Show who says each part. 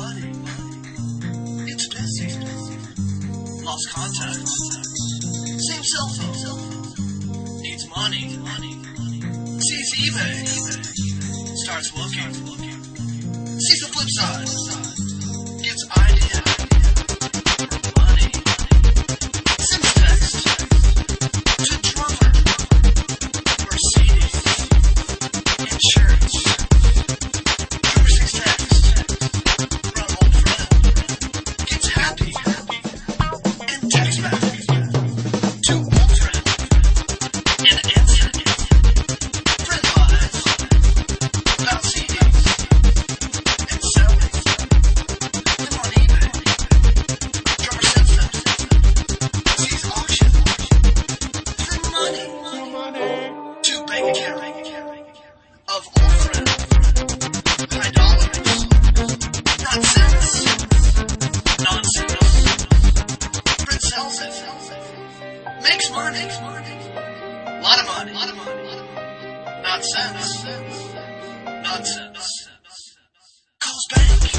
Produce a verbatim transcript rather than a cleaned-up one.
Speaker 1: It's busy. Lost contact. Same cell phone. Needs money. Sees eBay. Starts looking. Sees the flip side. Gets idea. Money. Sends text. To drummer. For C Ds. Insurance. Drummer sees text. From old friend. Gets happy. And text back. To old friend. And answer. Friend lies. About C Ds. And selling. Them on eBay. Drummer sends them. Sees auction. For money. To bank account. Of old friend. High dollars. Not cents. Nonsense. Friend sells it. Makes money. Lot of money. Not cents. Nonsense. Calls bank.